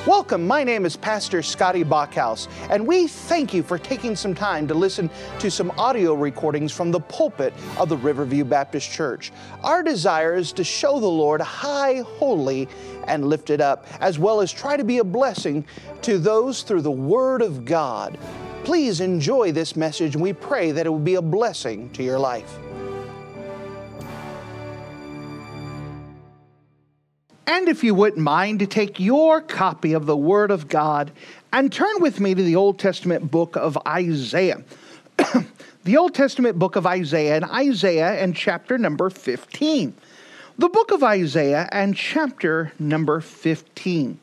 Welcome, my name is Pastor Scotty Bachhaus, and we thank you for taking some time to listen to some audio recordings from the pulpit of the Riverview Baptist Church. Our desire is to show the Lord high, holy, and lifted up, as well as try to be a blessing to those through the Word of God. Please enjoy this message, and we pray that it will be a blessing to your life. And if you wouldn't mind to take your copy of the Word of God and turn with me to the Old Testament book of Isaiah. The Old Testament book of Isaiah and chapter number 15. The book of Isaiah and chapter number 15.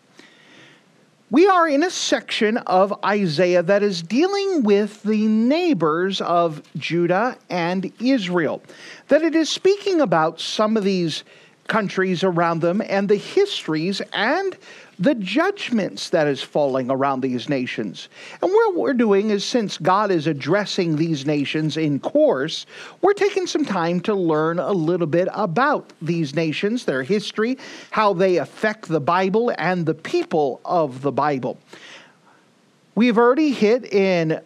We are in a section of Isaiah that is dealing with the neighbors of Judah and Israel. That it is speaking about some of these countries around them and the histories and the judgments that is falling around these nations. And what we're doing is, since God is addressing these nations in course, we're taking some time to learn a little bit about these nations, their history, how they affect the Bible and the people of the Bible. We've already hit in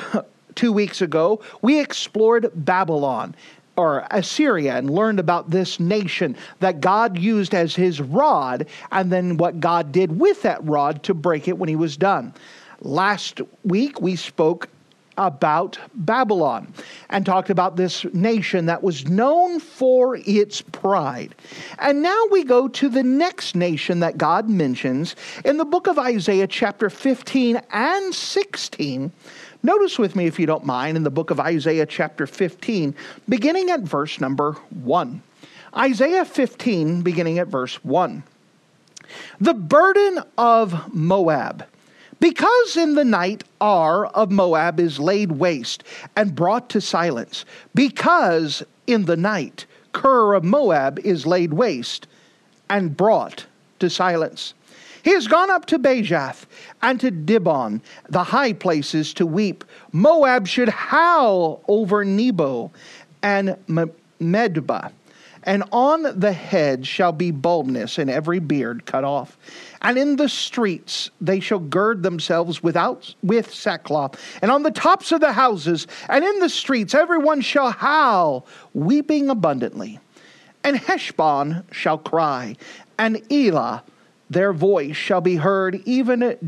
2 weeks ago, we explored Babylon, or Assyria, and learned about this nation that God used as his rod, and then what God did with that rod to break it when he was done. Last week we spoke about Babylon and talked about this nation that was known for its pride. And now we go to the next nation that God mentions in the book of Isaiah chapter 15 and 16. Notice with me, if you don't mind, in the book of Isaiah chapter 15, beginning at verse number 1. Isaiah 15, beginning at verse 1. The burden of Moab. Because in the night Ar of Moab is laid waste and brought to silence. Because in the night Kir of Moab is laid waste and brought to silence. He has gone up to Bajath and to Dibon, the high places, to weep. Moab should howl over Nebo and Medeba. And on the head shall be baldness, and every beard cut off. And in the streets they shall gird themselves with sackcloth. And on the tops of the houses and in the streets everyone shall howl, weeping abundantly. And Heshbon shall cry, and Elah, their voice shall be heard, even at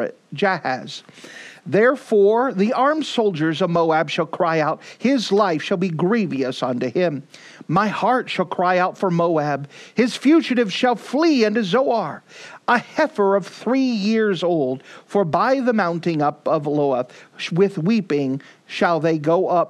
Jahaz. Therefore the armed soldiers of Moab shall cry out, his life shall be grievous unto him. My heart shall cry out for Moab, his fugitives shall flee unto Zoar. A heifer of 3 years old, for by the mounting up of Loath with weeping shall they go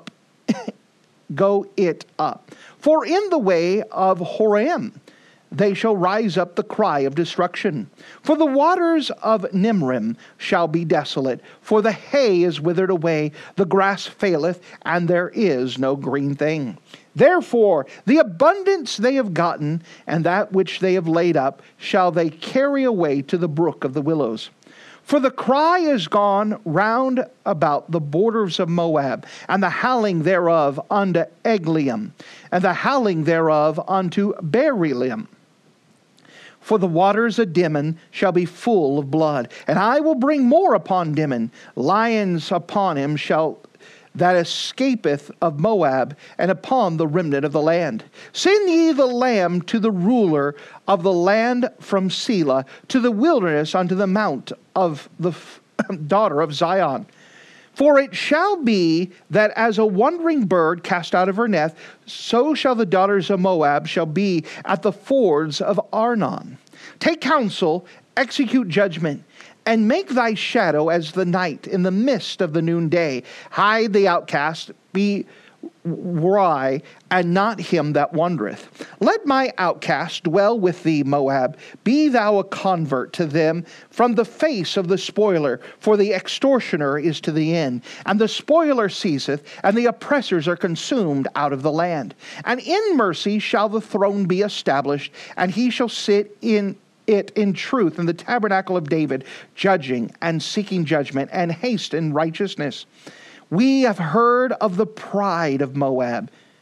it up. For in the way of Horam they shall rise up the cry of destruction. For the waters of Nimrim shall be desolate, for the hay is withered away, the grass faileth, and there is no green thing. Therefore the abundance they have gotten, and that which they have laid up, shall they carry away to the brook of the willows. For the cry is gone round about the borders of Moab, and the howling thereof unto Eglium, and the howling thereof unto Berilim. For the waters of Dimon shall be full of blood, and I will bring more upon Dimon. Lions upon him that escapeth of Moab, and upon the remnant of the land. Send ye the lamb to the ruler of the land from Selah, to the wilderness unto the mount of the daughter of Zion. For it shall be that as a wandering bird cast out of her nest, so shall the daughters of Moab shall be at the fords of Arnon. Take counsel, execute judgment, and make thy shadow as the night in the mist of the noonday. Hide the outcast, be wry, and not him that wandereth. Let my outcast dwell with thee, Moab. Be thou a convert to them from the face of the spoiler, for the extortioner is to the end, and the spoiler ceaseth, and the oppressors are consumed out of the land. And in mercy shall the throne be established, and he shall sit in it in truth in the tabernacle of David, judging and seeking judgment, and haste in righteousness. We have heard of the pride of Moab.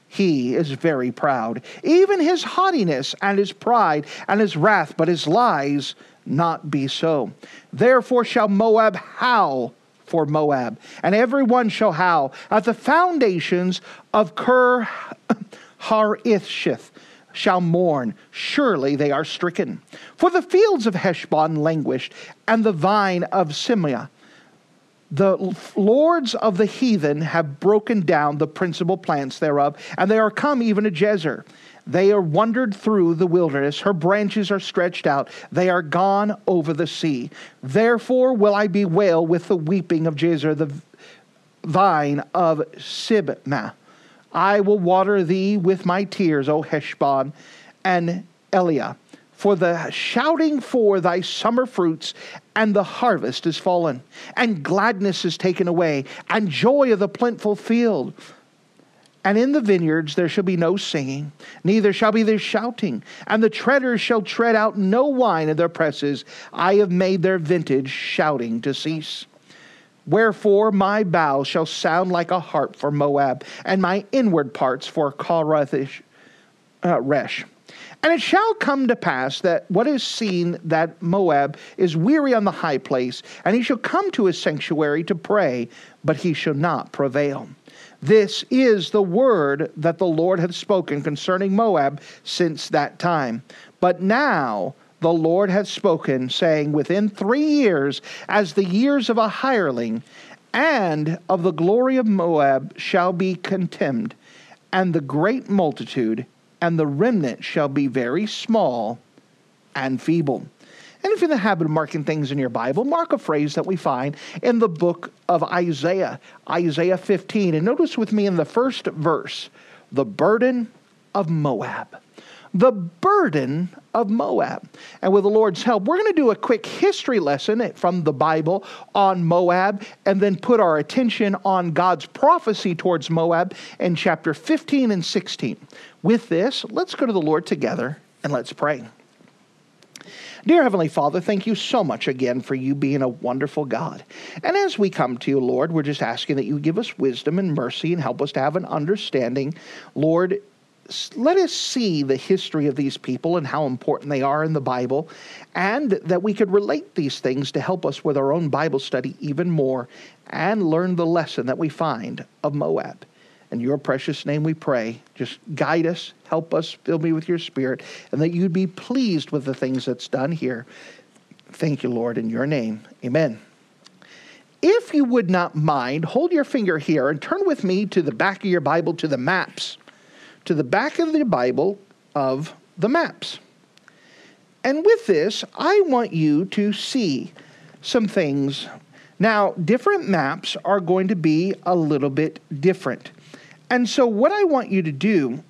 He is very proud. Even his haughtiness and his pride and his wrath, but his lies not be so. Therefore shall Moab howl for Moab, and everyone shall howl at the foundations of Kir Hareseth shall mourn. Surely they are stricken. For the fields of Heshbon languished, and the vine of Samaria. The lords of the heathen have broken down the principal plants thereof, and they are come even to Jezer. They are wandered through the wilderness. Her branches are stretched out. They are gone over the sea. Therefore will I bewail with the weeping of Jezer, the vine of Sibmah. I will water thee with my tears, O Heshbon and Eliah. For the shouting for thy summer fruits, and the harvest is fallen, and gladness is taken away, and joy of the plentiful field. And in the vineyards there shall be no singing, neither shall be there shouting, and the treaders shall tread out no wine in their presses. I have made their vintage shouting to cease. Wherefore my bow shall sound like a harp for Moab, and my inward parts for Resh. And it shall come to pass that what is seen, that Moab is weary on the high place, and he shall come to his sanctuary to pray, but he shall not prevail. This is the word that the Lord hath spoken concerning Moab since that time. But now the Lord hath spoken, saying, within 3 years, as the years of a hireling, and of the glory of Moab shall be contemned, and the great multitude, and the remnant shall be very small and feeble. And if you're in the habit of marking things in your Bible, mark a phrase that we find in the book of Isaiah, Isaiah 15. And notice with me in the first verse, the burden of Moab. The burden of Moab. And with the Lord's help, we're going to do a quick history lesson from the Bible on Moab, and then put our attention on God's prophecy towards Moab in chapter 15 and 16. With this, let's go to the Lord together and let's pray. Dear Heavenly Father, thank you so much again for you being a wonderful God. And as we come to you, Lord, we're just asking that you give us wisdom and mercy and help us to have an understanding. Lord, let us see the history of these people and how important they are in the Bible, and that we could relate these things to help us with our own Bible study even more and learn the lesson that we find of Moab. In your precious name we pray. Just guide us, help us, fill me with your Spirit, and that you'd be pleased with the things that's done here. Thank you, Lord, in your name. Amen. If you would not mind, hold your finger here and turn with me to the back of your Bible, to the maps. To the back of the Bible of the maps. And with this, I want you to see some things. Now, different maps are going to be a little bit different. And so what I want you to do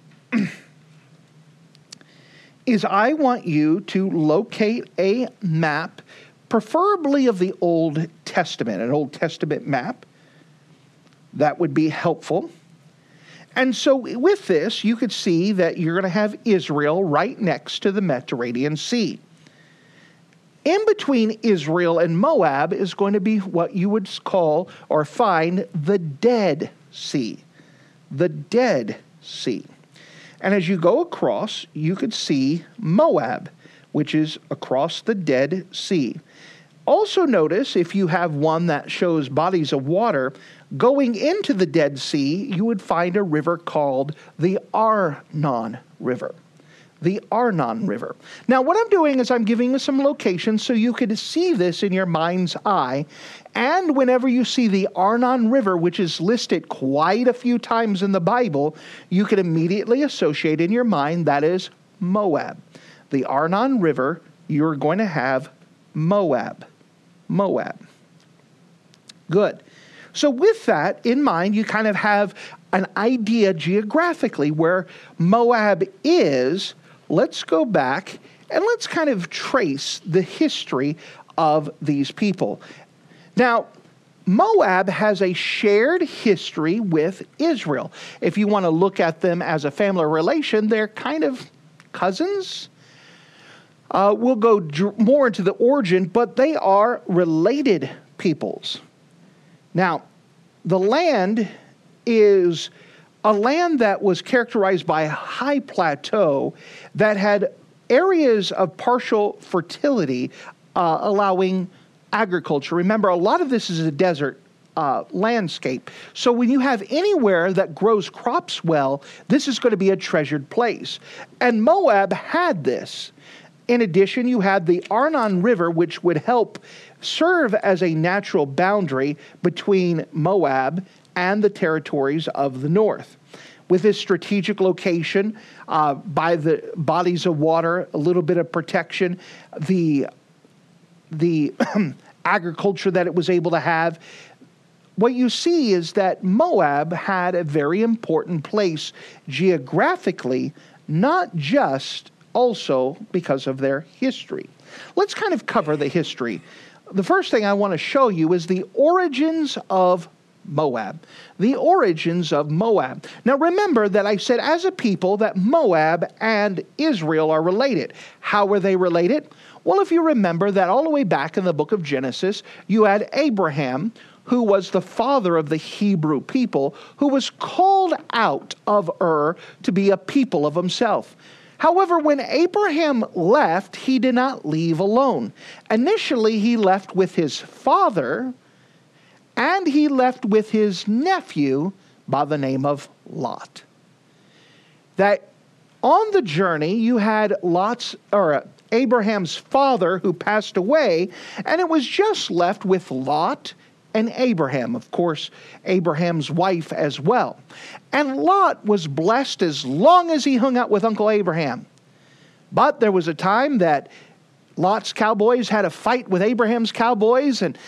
is I want you to locate a map, preferably of the Old Testament, an Old Testament map. That would be helpful. And so with this, you could see that you're going to have Israel right next to the Mediterranean Sea. In between Israel and Moab is going to be what you would call or find the Dead Sea. The Dead Sea. And as you go across, you could see Moab, which is across the Dead Sea. Also notice, if you have one that shows bodies of water, going into the Dead Sea, you would find a river called the Arnon River. The Arnon River. Now, what I'm doing is I'm giving you some locations so you could see this in your mind's eye. And whenever you see the Arnon River, which is listed quite a few times in the Bible, you can immediately associate in your mind that is Moab. The Arnon River, you're going to have Moab. Moab. Good. So with that in mind, you kind of have an idea geographically where Moab is. Let's go back and let's kind of trace the history of these people. Now, Moab has a shared history with Israel. If you want to look at them as a family relation, they're kind of cousins. We'll go more into the origin, but they are related peoples. Now, the land is a land that was characterized by a high plateau that had areas of partial fertility, allowing agriculture. Remember, a lot of this is a desert landscape. So when you have anywhere that grows crops well, this is going to be a treasured place. And Moab had this. In addition, you had the Arnon River, which would help serve as a natural boundary between Moab and the territories of the north. With this strategic location, by the bodies of water, a little bit of protection, the agriculture that it was able to have, what you see is that Moab had a very important place geographically, not just also because of their history. Let's kind of cover the history. The first thing I want to show you is the origins of Moab. The origins of Moab. Now remember that I said as a people that Moab and Israel are related. How were they related? Well, if you remember that all the way back in the book of Genesis, you had Abraham, who was the father of the Hebrew people, who was called out of Ur to be a people of himself. However, when Abraham left, he did not leave alone. Initially, he left with his father, and he left with his nephew by the name of Lot. That on the journey, you had Abraham's father who passed away, and it was just left with Lot and Abraham, of course, Abraham's wife as well. And Lot was blessed as long as he hung out with Uncle Abraham. But there was a time that Lot's cowboys had a fight with Abraham's cowboys, and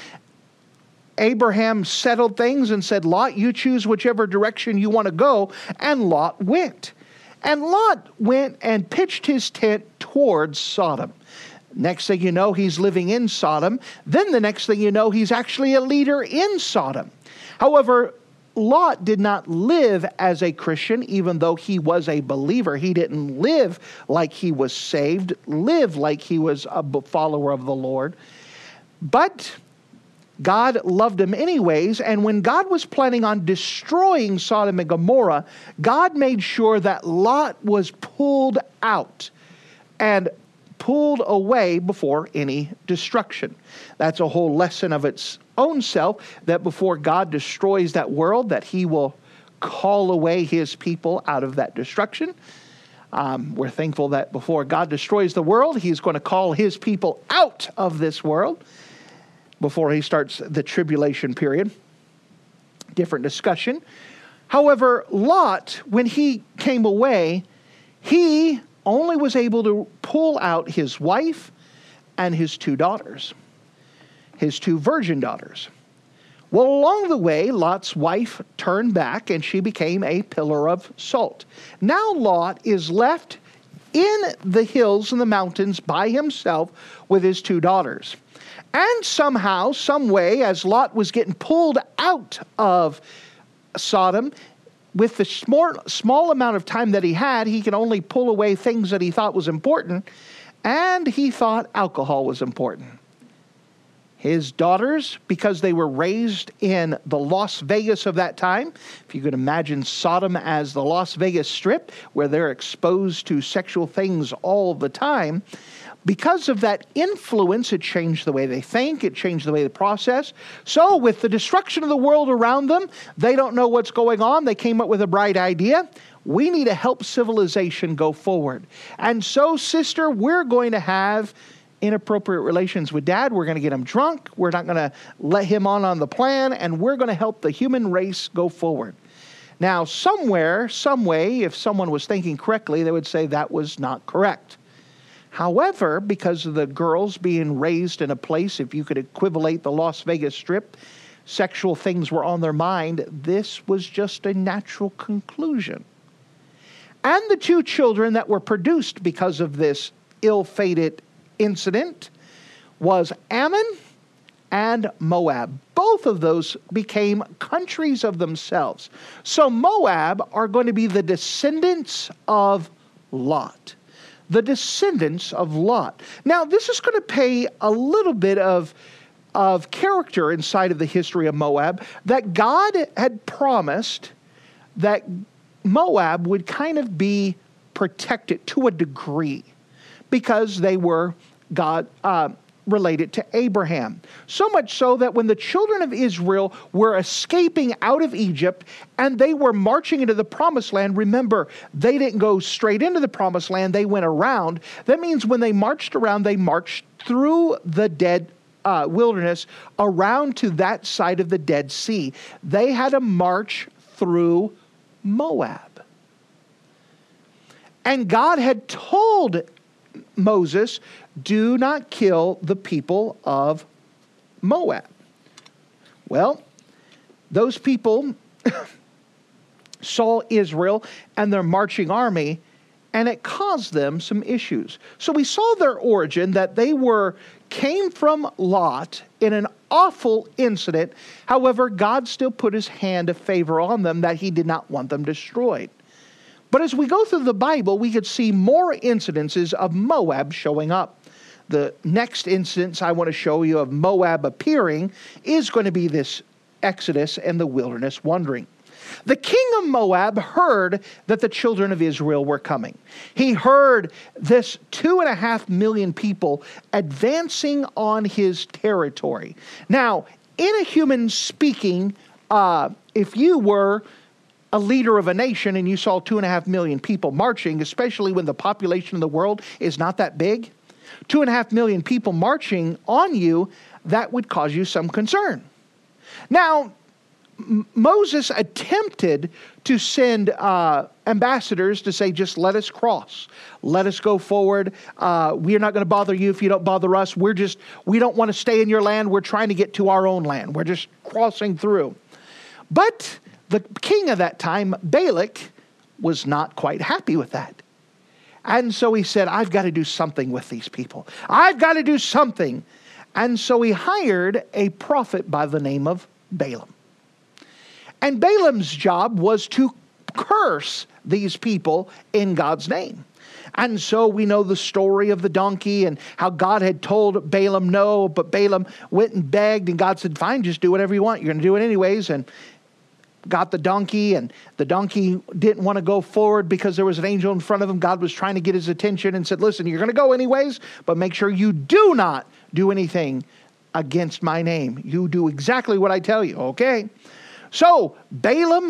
Abraham settled things and said, Lot, you choose whichever direction you want to go. And Lot went. And Lot went and pitched his tent towards Sodom. Next thing you know, he's living in Sodom. Then the next thing you know, he's actually a leader in Sodom. However, Lot did not live as a Christian, even though he was a believer. He didn't live like he was saved, live like he was a follower of the Lord. But God loved him anyways, and when God was planning on destroying Sodom and Gomorrah, God made sure that Lot was pulled out and pulled away before any destruction. That's a whole lesson of its own self, that before God destroys that world, that he will call away his people out of that destruction. We're thankful that before God destroys the world, he's going to call his people out of this world before he starts the tribulation period. Different discussion. However, Lot, when he came away, he only was able to pull out his wife and his 2 daughters, his 2 virgin daughters. Well, along the way, Lot's wife turned back and she became a pillar of salt. Now Lot is left in the hills and the mountains by himself with his 2 daughters. And somehow, some way, as Lot was getting pulled out of Sodom, with the small amount of time that he had, he could only pull away things that he thought was important, and he thought alcohol was important. His daughters, because they were raised in the Las Vegas of that time, if you could imagine Sodom as the Las Vegas Strip, where they're exposed to sexual things all the time, because of that influence, it changed the way they think, it changed the way they process. So with the destruction of the world around them, they don't know what's going on. They came up with a bright idea. We need to help civilization go forward. And so, sister, we're going to have inappropriate relations with Dad. We're going to get him drunk. We're not going to let him on the plan, and we're going to help the human race go forward. Now, somewhere, some way, if someone was thinking correctly, they would say that was not correct. However, because of the girls being raised in a place, if you could equivalent the Las Vegas Strip, sexual things were on their mind, this was just a natural conclusion. And the 2 children that were produced because of this ill-fated incident was Ammon and Moab. Both of those became countries of themselves. So Moab are going to be the descendants of Lot. The descendants of Lot. Now, this is going to pay a little bit of character inside of the history of Moab, that God had promised that Moab would kind of be protected to a degree because they were God related to Abraham. So much so that when the children of Israel were escaping out of Egypt and they were marching into the promised land, remember, they didn't go straight into the promised land, they went around. That means when they marched around, they marched through the dead wilderness around to that side of the Dead Sea. They had to march through Moab. And God had told Moses, do not kill the people of Moab. Well, those people saw Israel and their marching army, and it caused them some issues. So we saw their origin, that they came from Lot in an awful incident. However, God still put his hand of favor on them, that he did not want them destroyed. But as we go through the Bible, we could see more incidences of Moab showing up. The next instance I want to show you of Moab appearing is going to be this Exodus and the wilderness wandering. The king of Moab heard that the children of Israel were coming. He heard this 2.5 million people advancing on his territory. Now, in a human speaking, if you were a leader of a nation and you saw 2.5 million people marching, especially when the population of the world is not that big, 2.5 million people marching on you, that would cause you some concern. Now, Moses attempted to send ambassadors to say, just let us cross. Let us go forward. We are not going to bother you if you don't bother us. We don't want to stay in your land. We're trying to get to our own land. We're just crossing through. But the king of that time, Balak, was not quite happy with that. And so he said, I've got to do something with these people. I've got to do something. And so he hired a prophet by the name of Balaam. And Balaam's job was to curse these people in God's name. And so we know the story of the donkey and how God had told Balaam no, but Balaam went and begged, and God said, fine, just do whatever you want. You're going to do it anyways. And got the donkey, and the donkey didn't want to go forward because there was an angel in front of him. God was trying to get his attention and said, listen, you're going to go anyways, but make sure you do not do anything against my name. You do exactly what I tell you, okay? So Balaam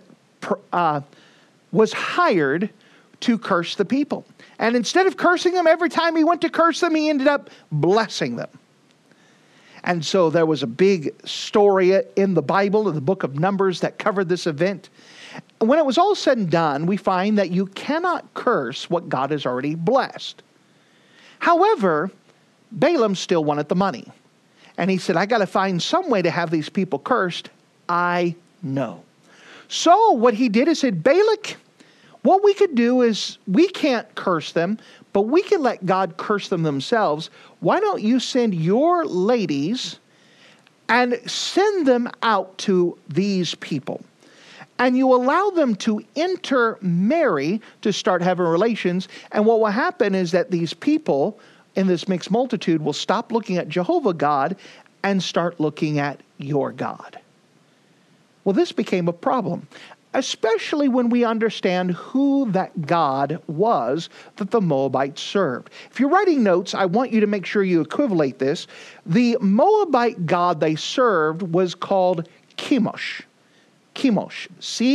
was hired to curse the people. And instead of cursing them, every time he went to curse them, he ended up blessing them. And so there was a big story in the Bible, in the book of Numbers, that covered this event. And when it was all said and done, we find that you cannot curse what God has already blessed. However, Balaam still wanted the money. And he said, I got to find some way to have these people cursed. I know. So what he did is said, Balak, what we could do is, we can't curse them, but we can let God curse them themselves. Why don't you send your ladies and send them out to these people? And you allow them to intermarry, to start having relations. And what will happen is that these people in this mixed multitude will stop looking at Jehovah God and start looking at your God. Well, this became a problem, especially when we understand who that God was that the Moabites served. If you're writing notes, I want you to make sure you equivalate this. The Moabite god they served was called Chemosh. Chemosh.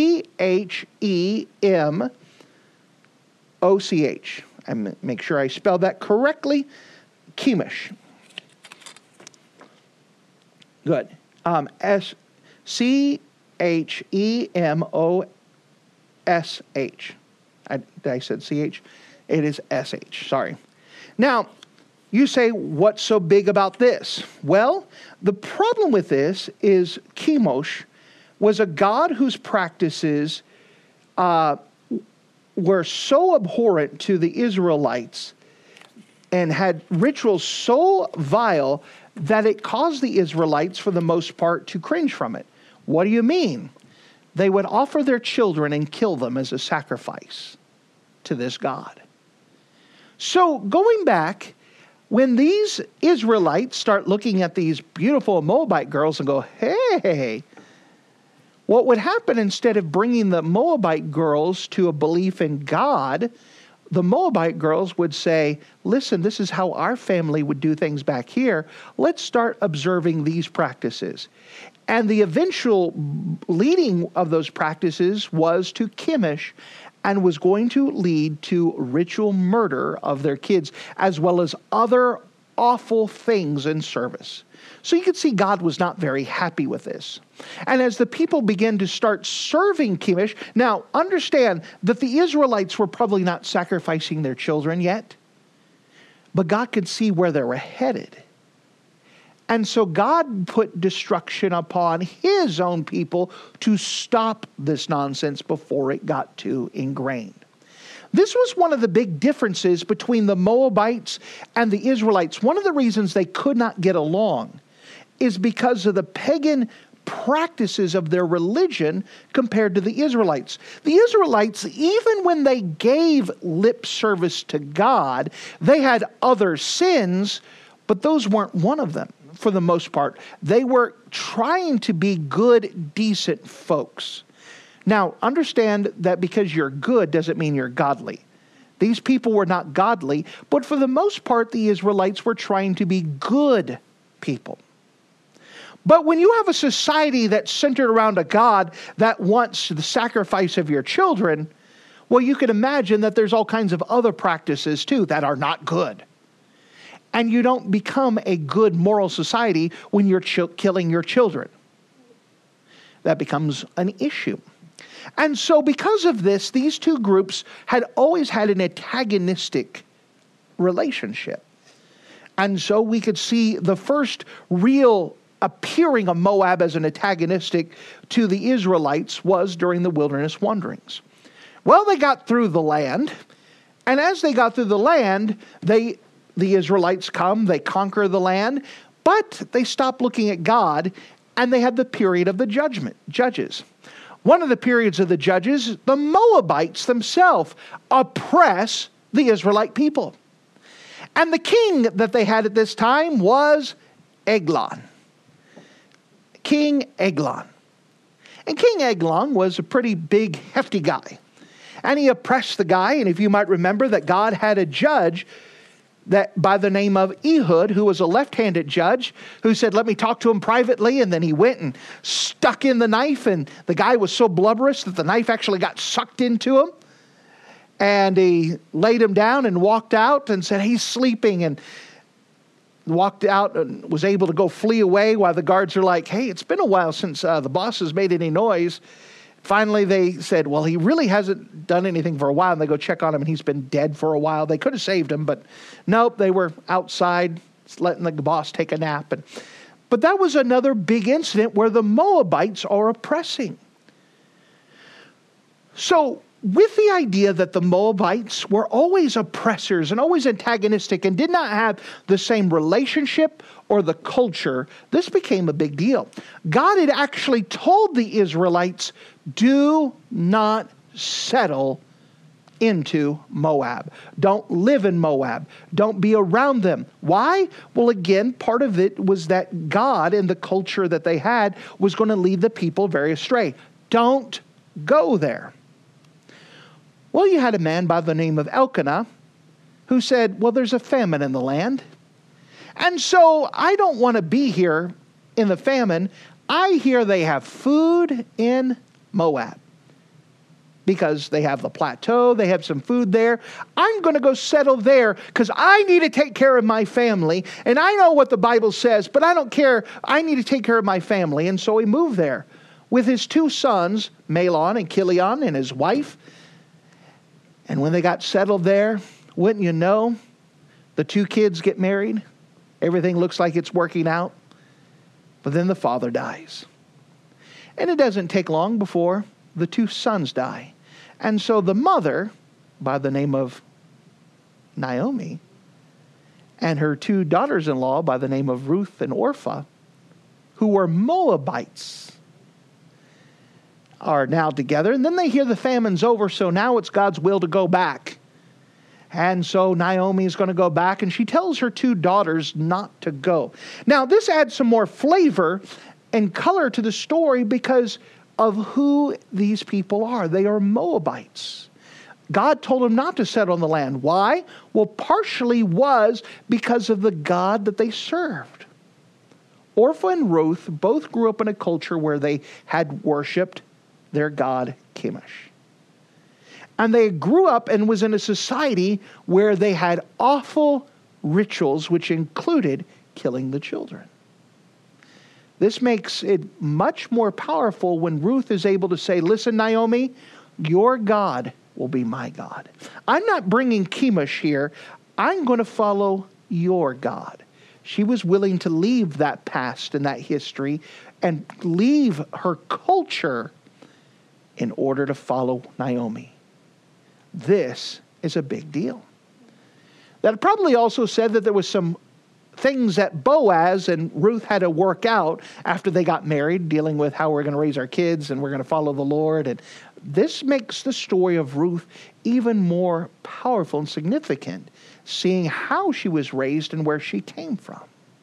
C-H-E-M-O-C-H. And make sure I spelled that correctly. Chemosh. Good. C-H-E-M-O-S-H. I said C-H? It is S-H. Sorry. Now, you say, what's so big about this? Well, the problem with this is Chemosh was a god whose practices were so abhorrent to the Israelites and had rituals so vile that it caused the Israelites, for the most part, to cringe from it. What do you mean? They would offer their children and kill them as a sacrifice to this god. So going back, when these Israelites start looking at these beautiful Moabite girls and go, hey, What would happen, instead of bringing the Moabite girls to a belief in God, the Moabite girls would say, listen, this is how our family would do things back here. Let's start observing these practices. And the eventual leading of those practices was to Chemosh, and was going to lead to ritual murder of their kids, as well as other awful things in service. So you could see God was not very happy with this. And as the people began to start serving Chemosh, now understand that the Israelites were probably not sacrificing their children yet, but God could see where they were headed. And so God put destruction upon his own people to stop this nonsense before it got too ingrained. This was one of the big differences between the Moabites and the Israelites. One of the reasons they could not get along is because of the pagan practices of their religion compared to the Israelites. The Israelites, even when they gave lip service to God, they had other sins, but those weren't one of them. For the most part, they were trying to be good, decent folks. Now, understand that because you're good doesn't mean you're godly. These people were not godly, but for the most part, the Israelites were trying to be good people. But when you have a society that's centered around a God that wants the sacrifice of your children, well, you can imagine that there's all kinds of other practices too that are not good. And you don't become a good moral society when you're killing your children. That becomes an issue. And so because of this, these two groups had always had an antagonistic relationship. And so we could see the first real appearing of Moab as an antagonistic to the Israelites was during the wilderness wanderings. Well, they got through the land. And as they got through the land, the Israelites come, they conquer the land, but they stop looking at God, and they had the period of the judges. One of the periods of the judges, the Moabites themselves oppress the Israelite people. And the king that they had at this time was Eglon. King Eglon. And King Eglon was a pretty big, hefty guy. And he oppressed the guy, and if you might remember that God had a judge that by the name of Ehud, who was a left-handed judge, who said, let me talk to him privately. And then he went and stuck in the knife. And the guy was so blubberous that the knife actually got sucked into him. And he laid him down and walked out and said, he's sleeping. And walked out and was able to go flee away while the guards are like, hey, it's been a while since the boss has made any noise. Finally, they said, well, he really hasn't done anything for a while. And they go check on him, and he's been dead for a while. They could have saved him, but nope, they were outside letting the boss take a nap. But that was another big incident where the Moabites are oppressing. So with the idea that the Moabites were always oppressors and always antagonistic and did not have the same relationship or the culture, this became a big deal. God had actually told the Israelites, do not settle into Moab. Don't live in Moab. Don't be around them. Why? Well, again, part of it was that God and the culture that they had was going to lead the people very astray. Don't go there. Well, you had a man by the name of Elkanah who said, well, there's a famine in the land. And so I don't want to be here in the famine. I hear they have food in Moab because they have the plateau. They have some food there. I'm going to go settle there because I need to take care of my family. And I know what the Bible says, but I don't care. I need to take care of my family. And so he moved there with his two sons, Mahlon and Chilion, and his wife. And when they got settled there, wouldn't you know, the two kids get married. Everything looks like it's working out. But then the father dies. And it doesn't take long before the two sons die. And so the mother, by the name of Naomi, and her two daughters-in-law by the name of Ruth and Orpah, who were Moabites, are now together. And then they hear the famine's over, so now it's God's will to go back. And so Naomi is going to go back, and she tells her two daughters not to go. Now, this adds some more flavor and color to the story because of who these people are. They are Moabites. God told them not to settle on the land. Why? Well, partially was because of the God that they served. Orpah and Ruth both grew up in a culture where they had worshipped their god Chemosh. And they grew up and was in a society where they had awful rituals, which included killing the children. This makes it much more powerful when Ruth is able to say, listen, Naomi, your God will be my God. I'm not bringing Chemosh here. I'm going to follow your God. She was willing to leave that past and that history and leave her culture in order to follow Naomi. This is a big deal. That probably also said that there was some things that Boaz and Ruth had to work out after they got married, dealing with how we're going to raise our kids and we're going to follow the Lord. And this makes the story of Ruth even more powerful and significant, seeing how she was raised and where she came from.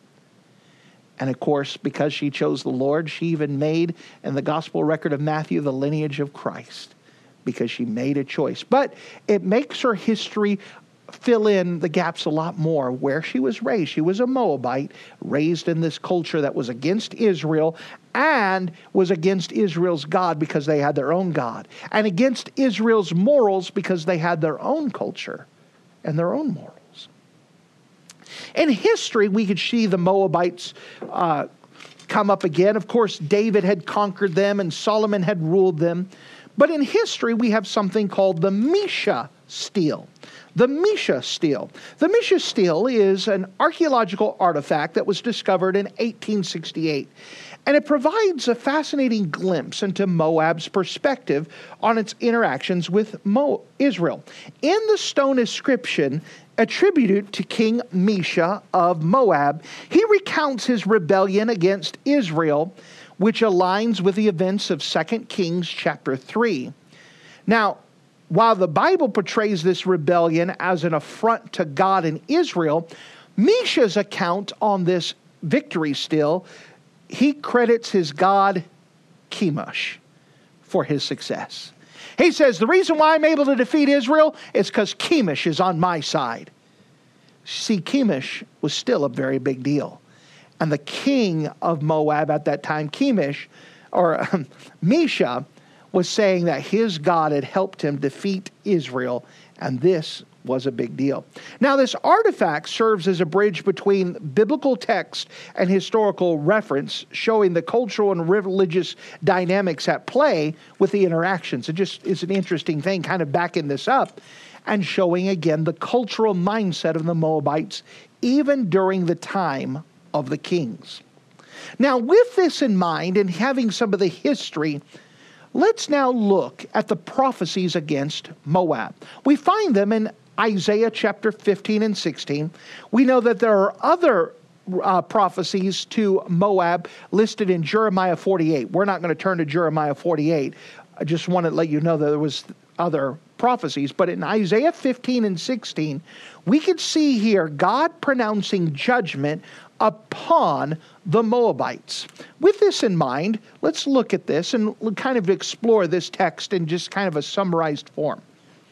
And of course, because she chose the Lord, she even made in the gospel record of Matthew the lineage of Christ, because she made a choice. But it makes her history fill in the gaps a lot more. Where she was raised, she was a Moabite, raised in this culture that was against Israel and was against Israel's God because they had their own God, and against Israel's morals because they had their own culture and their own morals. In history, we could see the Moabites come up again. Of course, David had conquered them and Solomon had ruled them. But in history, we have something called the Mesha stele. The Mesha stele. The Mesha stele is an archaeological artifact that was discovered in 1868. And it provides a fascinating glimpse into Moab's perspective on its interactions with Israel. In the stone inscription attributed to King Mesha of Moab, he recounts his rebellion against Israel, which aligns with the events of 2 Kings chapter 3. Now, while the Bible portrays this rebellion as an affront to God and Israel, Mesha's account on this victory stele, he credits his god Chemosh for his success. He says, the reason why I'm able to defeat Israel is because Chemosh is on my side. See, Chemosh was still a very big deal. And the king of Moab at that time, Chemosh, or Mesha, was saying that his God had helped him defeat Israel, and this was a big deal. Now, this artifact serves as a bridge between biblical text and historical reference, showing the cultural and religious dynamics at play with the interactions. It just is an interesting thing, kind of backing this up and showing again the cultural mindset of the Moabites, even during the time of the kings. Now, with this in mind and having some of the history, let's now look at the prophecies against Moab. We find them in Isaiah chapter 15 and 16. We know that there are other prophecies to Moab listed in Jeremiah 48. We're not going to turn to Jeremiah 48. I just want to let you know that there was other prophecies. But in Isaiah 15 and 16, we could see here God pronouncing judgment upon the Moabites. With this in mind, let's look at this and kind of explore this text in just kind of a summarized form.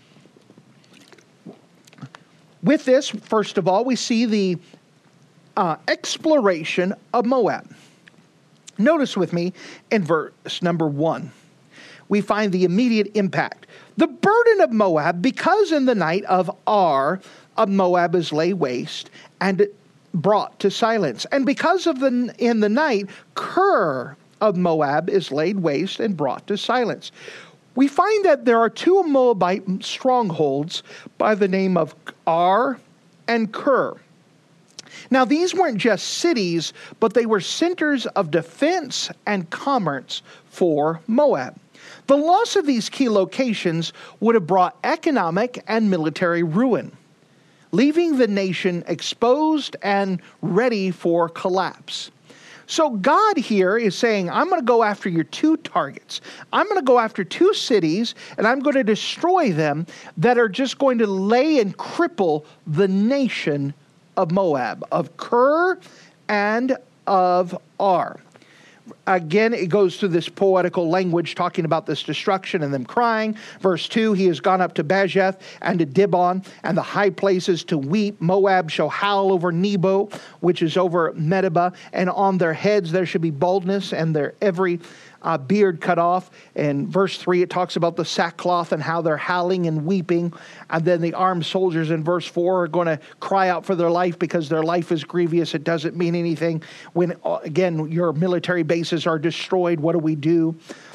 With this, first of all, we see the exploration of Moab. Notice with me in verse number 1, we find the immediate impact. The burden of Moab, because in the night of Ar of Moab is laid waste and brought to silence. And because of in the night, Kir of Moab is laid waste and brought to silence. We find that there are two Moabite strongholds by the name of Ar and Kir. Now, these weren't just cities, but they were centers of defense and commerce for Moab. The loss of these key locations would have brought economic and military ruin, leaving the nation exposed and ready for collapse. So God here is saying, I'm going to go after your two targets. I'm going to go after two cities, and I'm going to destroy them that are just going to lay and cripple the nation of Moab, of Kir and of Ar. Again, it goes through this poetical language talking about this destruction and them crying. Verse 2, he has gone up to Bajeth and to Dibon and the high places to weep. Moab shall howl over Nebo, which is over Medeba, and on their heads there should be baldness and their every beard cut off. And verse 3, it talks about the sackcloth and how they're howling and weeping. And then the armed soldiers in verse 4 are going to cry out for their life because their life is grievous. It doesn't mean anything when, again, your military bases are destroyed. What do we do?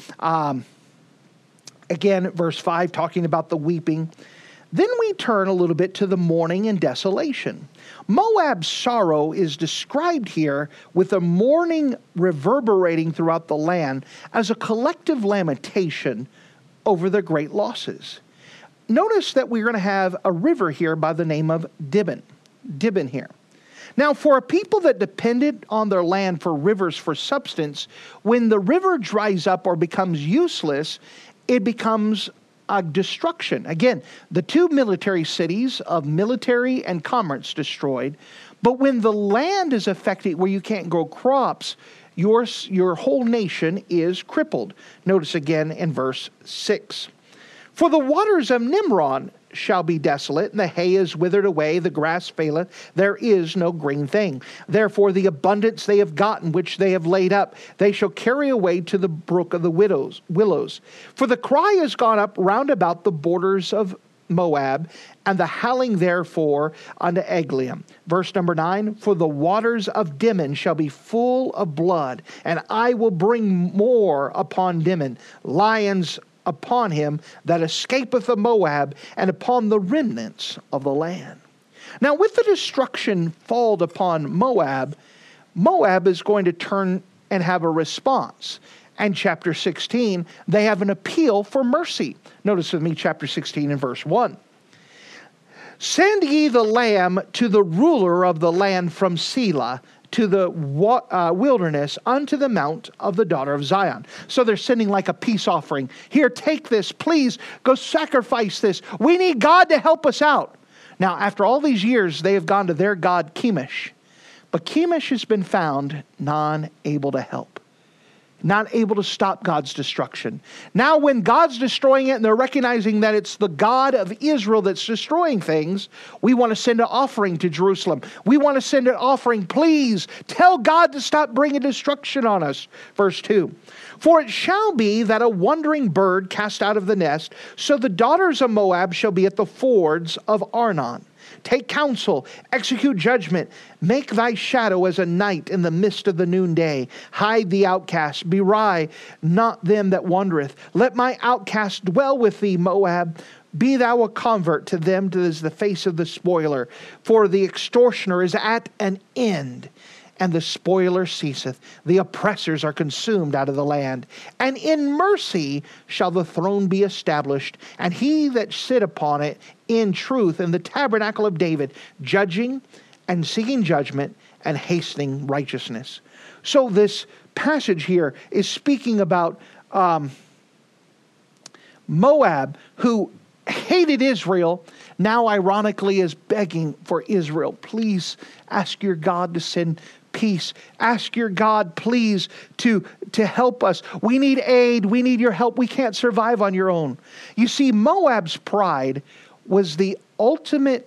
Again, verse 5, talking about the weeping. Then we turn a little bit to the mourning and desolation. Moab's sorrow is described here with a mourning reverberating throughout the land as a collective lamentation over their great losses. Notice that we're going to have a river here by the name of Dibon. Dibon here. Now, for a people that depended on their land for rivers for substance, when the river dries up or becomes useless, it becomes a destruction. Again, the two military cities of military and commerce destroyed. But when the land is affected where you can't grow crops, your whole nation is crippled. Notice again in verse 6. For the waters of Nimrod shall be desolate, and the hay is withered away, the grass faileth, there is no green thing. Therefore the abundance they have gotten, which they have laid up, they shall carry away to the brook of the willows. For the cry is gone up round about the borders of Moab, and the howling therefore unto Eglaim. Verse number 9, for the waters of Dimon shall be full of blood, and I will bring more upon Dimon, lions upon him that escapeth of Moab, and upon the remnants of the land. Now, with the destruction falled upon Moab, Moab is going to turn and have a response. And chapter 16, they have an appeal for mercy. Notice with me chapter 16 and verse 1. Send ye the lamb to the ruler of the land from Selah, to the wilderness, unto the mount of the daughter of Zion. So they're sending like a peace offering. Here, take this, please, go sacrifice this. We need God to help us out. Now, after all these years, they have gone to their god Chemosh. But Chemosh has been found non-able to help. Not able to stop God's destruction. Now when God's destroying it and they're recognizing that it's the God of Israel that's destroying things, we want to send an offering to Jerusalem. We want to send an offering. Please tell God to stop bringing destruction on us. Verse 2. For it shall be that a wandering bird cast out of the nest, so the daughters of Moab shall be at the fords of Arnon. Take counsel, execute judgment, make thy shadow as a night in the midst of the noonday. Hide the outcast, belie not them that wandereth. Let my outcast dwell with thee, Moab. Be thou a convert to them as the face of the spoiler. For the extortioner is at an end, and the spoiler ceaseth. The oppressors are consumed out of the land. And in mercy shall the throne be established, and he that sit upon it in truth in the tabernacle of David, judging and seeking judgment and hastening righteousness. So this passage here is speaking about Moab, who hated Israel, now ironically is begging for Israel. Please ask your God to send peace. Ask your God, please, to help us. We need aid. We need your help. We can't survive on your own. You see, Moab's pride was the ultimate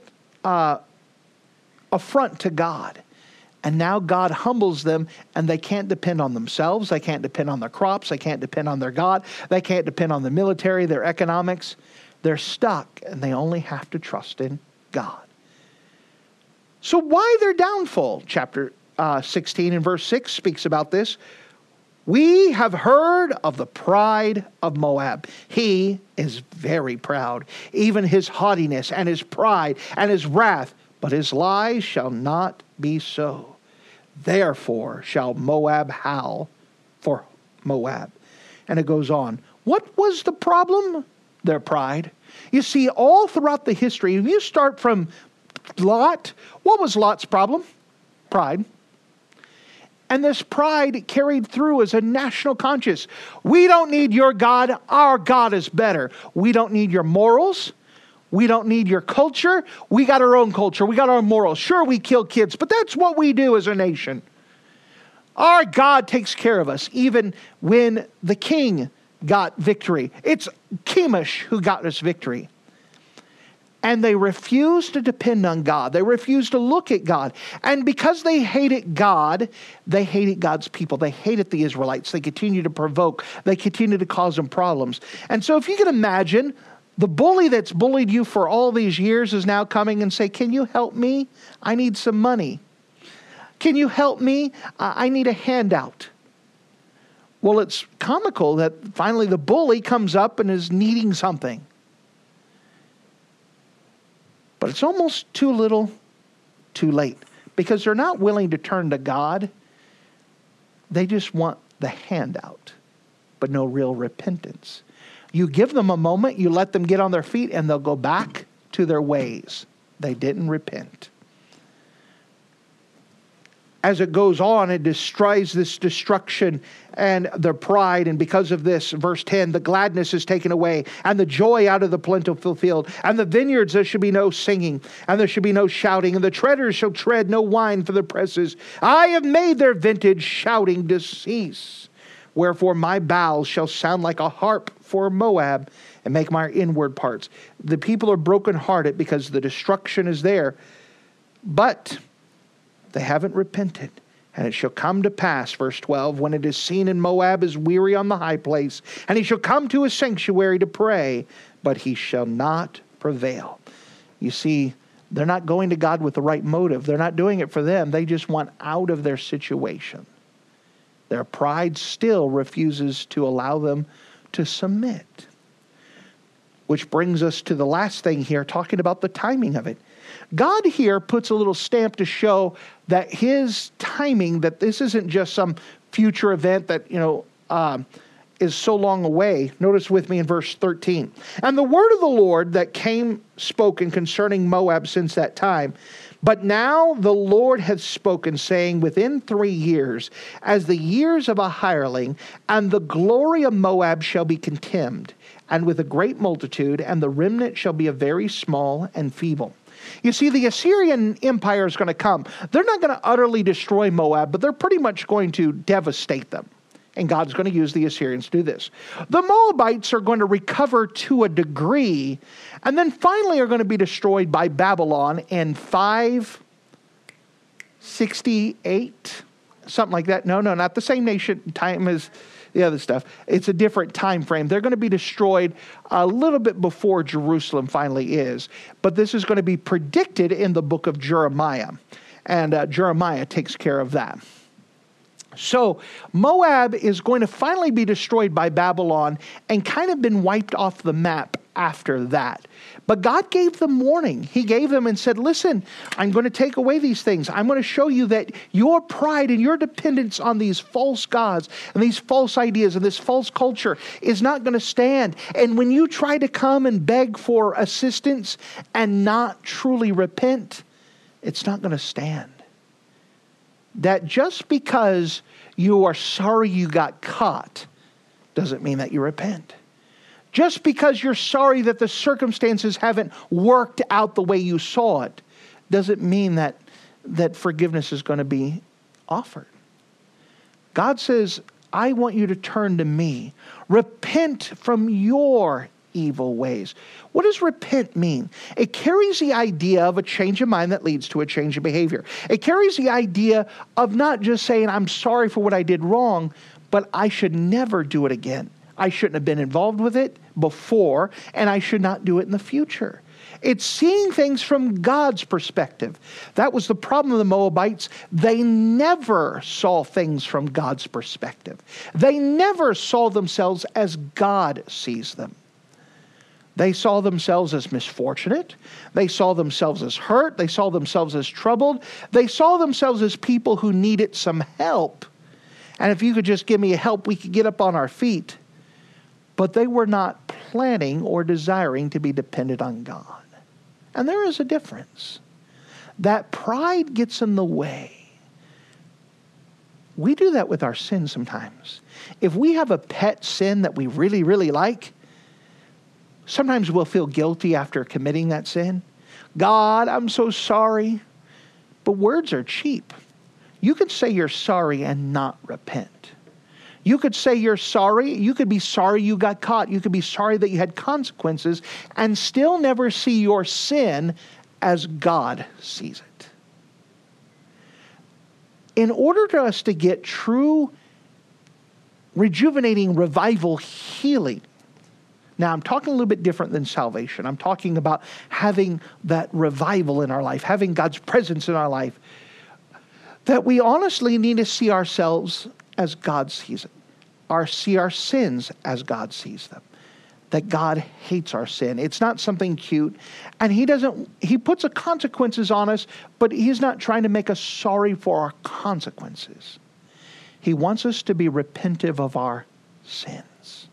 affront to God. And now God humbles them, and they can't depend on themselves. They can't depend on their crops. They can't depend on their God. They can't depend on the military, their economics. They're stuck, and they only have to trust in God. So why their downfall? Chapter 16 and verse 6 speaks about this. We have heard of the pride of Moab. He is very proud, even his haughtiness and his pride and his wrath. But his lies shall not be so. Therefore shall Moab howl for Moab. And it goes on. What was the problem? Their pride. You see, all throughout the history, if you start from Lot, what was Lot's problem? Pride. And this pride carried through as a national conscience. We don't need your God. Our God is better. We don't need your morals. We don't need your culture. We got our own culture. We got our morals. Sure, we kill kids, but that's what we do as a nation. Our God takes care of us, even when the king got victory. It's Chemosh who got us victory. And they refused to depend on God. They refused to look at God. And because they hated God, they hated God's people. They hated the Israelites. They continued to provoke. They continued to cause them problems. And so if you can imagine, the bully that's bullied you for all these years is now coming and say, can you help me? I need some money. Can you help me? I need a handout. Well, it's comical that finally the bully comes up and is needing something. But it's almost too little, too late. Because they're not willing to turn to God. They just want the handout, but no real repentance. You give them a moment, you let them get on their feet, and they'll go back to their ways. They didn't repent. As it goes on, it destroys this destruction and their pride. And because of this, verse 10, the gladness is taken away and the joy out of the plentiful field. And the vineyards, there should be no singing and there should be no shouting. And the treaders shall tread no wine for the presses. I have made their vintage shouting to cease. Wherefore my bowels shall sound like a harp for Moab and make my inward parts. The people are brokenhearted because the destruction is there. But they haven't repented. And it shall come to pass, verse 12, when it is seen in Moab is weary on the high place, and he shall come to his sanctuary to pray, but he shall not prevail. You see, they're not going to God with the right motive. They're not doing it for them. They just want out of their situation. Their pride still refuses to allow them to submit. Which brings us to the last thing here, talking about the timing of it. God here puts a little stamp to show that his timing, that this isn't just some future event that, is so long away. Notice with me in verse 13. And the word of the Lord that came spoken concerning Moab since that time. But now the Lord hath spoken, saying, within 3 years, as the years of a hireling, and the glory of Moab shall be contemned, and with a great multitude, and the remnant shall be a very small and feeble. You see, the Assyrian Empire is going to come. They're not going to utterly destroy Moab, but they're pretty much going to devastate them. And God's going to use the Assyrians to do this. The Moabites are going to recover to a degree, and then finally are going to be destroyed by Babylon in 568, something like that. No, not the same nation time as the other stuff. It's a different time frame. They're going to be destroyed a little bit before Jerusalem finally is. But this is going to be predicted in the book of Jeremiah. And Jeremiah takes care of that. So Moab is going to finally be destroyed by Babylon and kind of been wiped off the map after that. But God gave them warning. He gave them and said, listen, I'm going to take away these things. I'm going to show you that your pride and your dependence on these false gods and these false ideas and this false culture is not going to stand. And when you try to come and beg for assistance and not truly repent, it's not going to stand. That just because you are sorry you got caught doesn't mean that you repent. Just because you're sorry that the circumstances haven't worked out the way you saw it doesn't mean that forgiveness is going to be offered. God says, I want you to turn to me. Repent from your evil ways. What does repent mean? It carries the idea of a change of mind that leads to a change of behavior. It carries the idea of not just saying, I'm sorry for what I did wrong, but I should never do it again. I shouldn't have been involved with it before, and I should not do it in the future. It's seeing things from God's perspective. That was the problem of the Moabites. They never saw things from God's perspective. They never saw themselves as God sees them. They saw themselves as misfortunate. They saw themselves as hurt. They saw themselves as troubled. They saw themselves as people who needed some help. And if you could just give me help, we could get up on our feet. But they were not planning or desiring to be dependent on God. And there is a difference. That pride gets in the way. We do that with our sin sometimes. If we have a pet sin that we really, really like, sometimes we'll feel guilty after committing that sin. God, I'm so sorry. But words are cheap. You could say you're sorry and not repent. You could say you're sorry. You could be sorry you got caught. You could be sorry that you had consequences and still never see your sin as God sees it. In order for us to get true, rejuvenating revival healing, now I'm talking a little bit different than salvation. I'm talking about having that revival in our life, having God's presence in our life, that we honestly need to see ourselves as God sees it, see our sins as God sees them, that God hates our sin. It's not something cute, and He puts the consequences on us, but He's not trying to make us sorry for our consequences. He wants us to be repentive of our sins.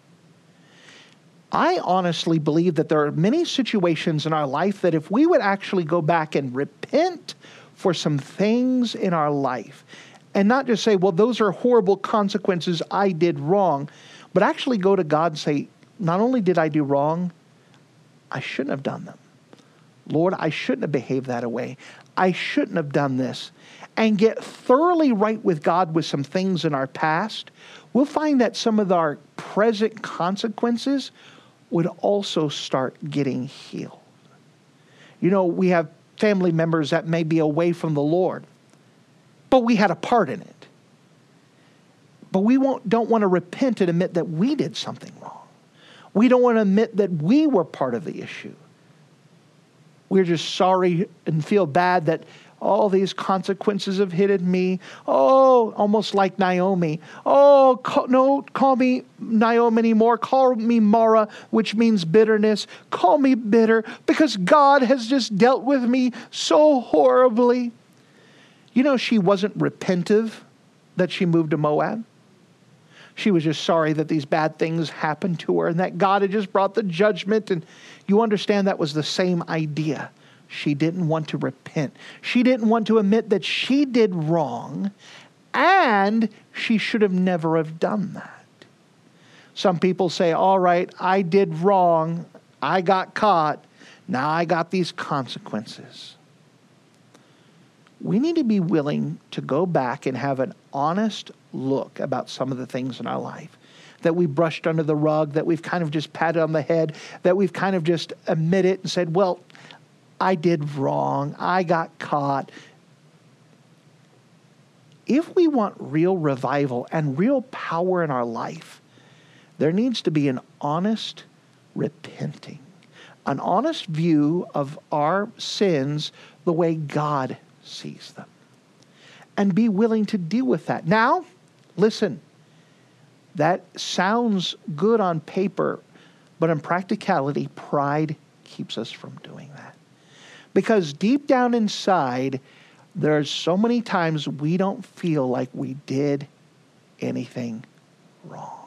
I honestly believe that there are many situations in our life that if we would actually go back and repent for some things in our life, and not just say, well, those are horrible consequences, I did wrong, but actually go to God and say, not only did I do wrong, I shouldn't have done them. Lord, I shouldn't have behaved that way. I shouldn't have done this. And get thoroughly right with God with some things in our past, we'll find that some of our present consequences would also start getting healed. You know, we have family members that may be away from the Lord, but we had a part in it. But we don't want to repent and admit that we did something wrong. We don't want to admit that we were part of the issue. We're just sorry and feel bad that all these consequences have hit me. Oh, almost like Naomi. Oh, call me Naomi anymore. Call me Mara, which means bitterness. Call me bitter because God has just dealt with me so horribly. You know, she wasn't repentive that she moved to Moab. She was just sorry that these bad things happened to her and that God had just brought the judgment. And you understand that was the same idea. She didn't want to repent. She didn't want to admit that she did wrong and she should have never have done that. Some people say, all right, I did wrong. I got caught. Now I got these consequences. We need to be willing to go back and have an honest look about some of the things in our life that we brushed under the rug, that we've kind of just patted on the head, that we've kind of just admitted and said, well, I did wrong. I got caught. If we want real revival and real power in our life, there needs to be an honest repenting, an honest view of our sins the way God sees them, and be willing to deal with that. Now, listen, that sounds good on paper, but in practicality, pride keeps us from doing that. Because deep down inside, there's so many times we don't feel like we did anything wrong.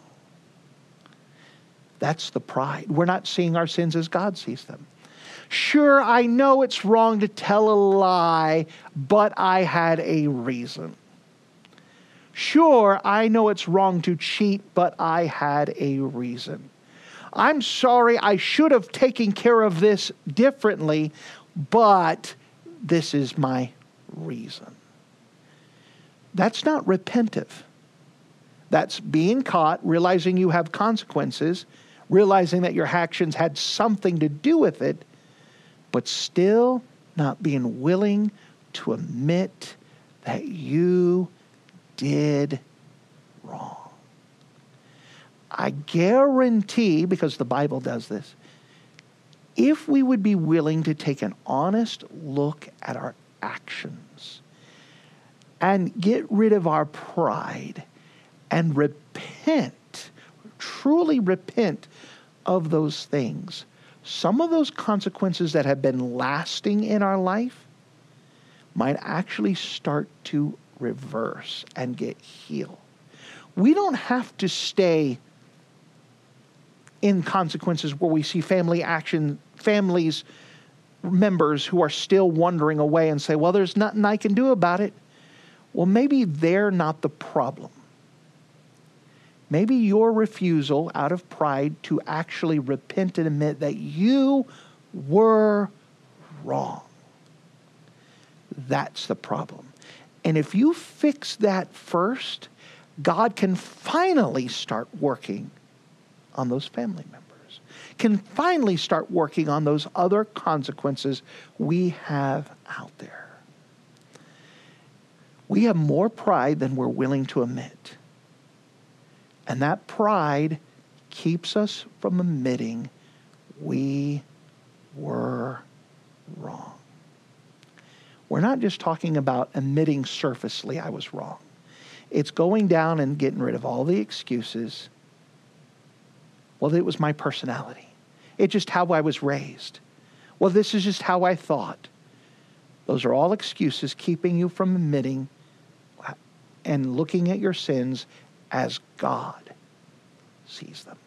That's the pride. We're not seeing our sins as God sees them. Sure, I know it's wrong to tell a lie, but I had a reason. Sure, I know it's wrong to cheat, but I had a reason. I'm sorry, I should have taken care of this differently, but this is my reason. That's not repentive. That's being caught, realizing you have consequences, realizing that your actions had something to do with it, but still not being willing to admit that you did wrong. I guarantee, because the Bible does this, if we would be willing to take an honest look at our actions and get rid of our pride and repent, truly repent of those things, some of those consequences that have been lasting in our life might actually start to reverse and get healed. We don't have to stay in consequences where we see families, members who are still wandering away and say, well, there's nothing I can do about it. Well, maybe they're not the problem. Maybe your refusal out of pride to actually repent and admit that you were wrong. That's the problem. And if you fix that first, God can finally start working on those family members, can finally start working on those other consequences we have out there. We have more pride than we're willing to admit. And that pride keeps us from admitting we were wrong. We're not just talking about admitting surfacely I was wrong. It's going down and getting rid of all the excuses. Well, it was my personality. It's just how I was raised. Well, this is just how I thought. Those are all excuses keeping you from admitting and looking at your sins as God sees them.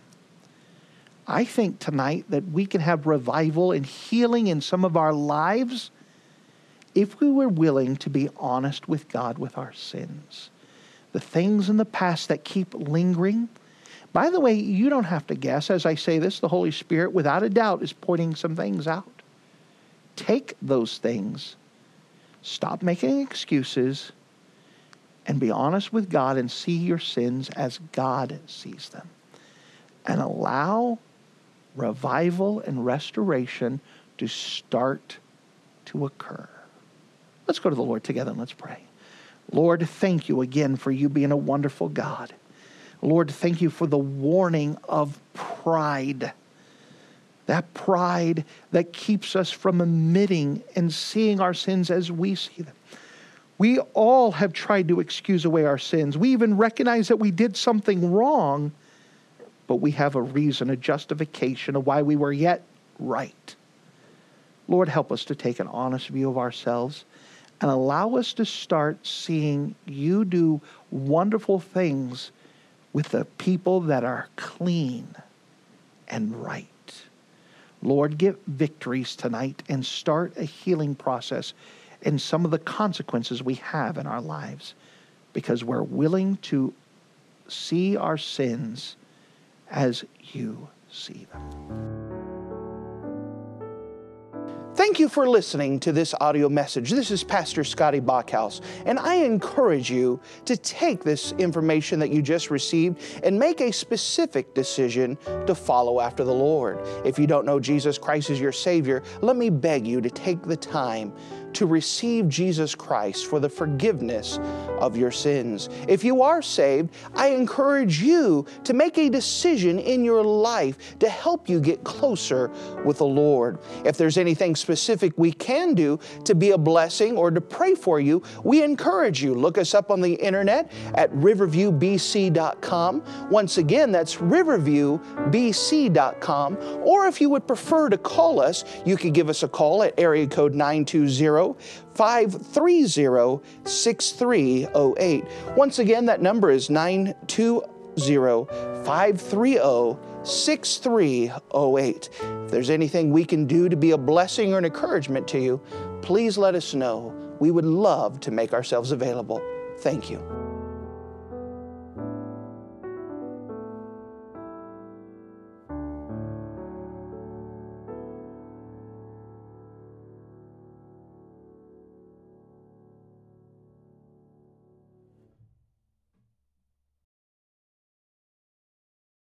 I think tonight that we can have revival and healing in some of our lives if we were willing to be honest with God with our sins. The things in the past that keep lingering. By the way, you don't have to guess. As I say this, the Holy Spirit, without a doubt, is pointing some things out. Take those things. Stop making excuses and be honest with God and see your sins as God sees them. And allow revival and restoration to start to occur. Let's go to the Lord together and let's pray. Lord, thank you again for you being a wonderful God. Lord, thank you for the warning of pride. That pride that keeps us from admitting and seeing our sins as we see them. We all have tried to excuse away our sins. We even recognize that we did something wrong, but we have a reason, a justification of why we were yet right. Lord, help us to take an honest view of ourselves and allow us to start seeing you do wonderful things with the people that are clean and right. Lord, give victories tonight and start a healing process in some of the consequences we have in our lives because we're willing to see our sins as you see them. Thank you for listening to this audio message. This is Pastor Scotty Bachhaus, and I encourage you to take this information that you just received and make a specific decision to follow after the Lord. If you don't know Jesus Christ as your Savior, let me beg you to take the time to receive Jesus Christ for the forgiveness of your sins. If you are saved, I encourage you to make a decision in your life to help you get closer with the Lord. If there's anything specific we can do to be a blessing or to pray for you, we encourage you. Look us up on the internet at riverviewbc.com. Once again, that's riverviewbc.com. Or if you would prefer to call us, you could give us a call at area code 920-530-6308. Once again, that number is 920-530-6308. If there's anything we can do to be a blessing or an encouragement to you, please let us know. We would love to make ourselves available. Thank you.